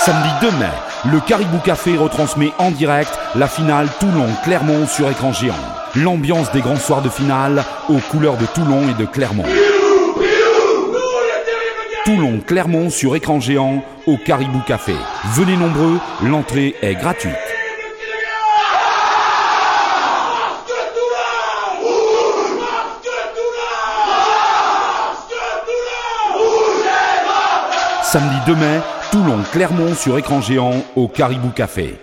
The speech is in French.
Samedi 2 mai, le Caribou Café retransmet en direct la finale Toulon-Clermont sur écran géant. L'ambiance des grands soirs de finale aux couleurs de Toulon et de Clermont. Toulon-Clermont sur écran géant au Caribou Café. Venez nombreux, l'entrée est gratuite. Samedi 2 mai, Toulon-Clermont sur écran géant au Caribou Café.